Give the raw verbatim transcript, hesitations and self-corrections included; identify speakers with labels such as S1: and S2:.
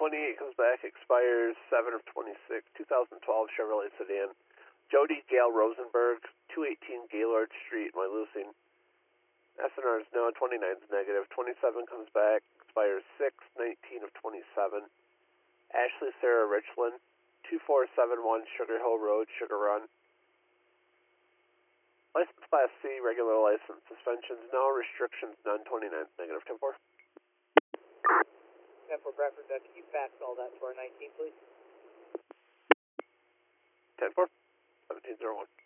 S1: twenty-eight comes back, expires seven of twenty-six, two thousand twelve Chevrolet sedan. Jody Gail Rosenberg, two eighteen Gaylord Street, Wyalusing. S N R is no, twenty-nine is negative, twenty-seven comes back, expires six nineteen of twenty-seven. Ashley Sarah Richland, two four seven one Sugar Hill Road, Sugar Run. License Class C, regular license, suspensions no, restrictions none, twenty-nine is negative, ten four.
S2: ten four Bradford, uh, can you fax all that to our nineteen, please?
S1: ten four, seventeen zero one.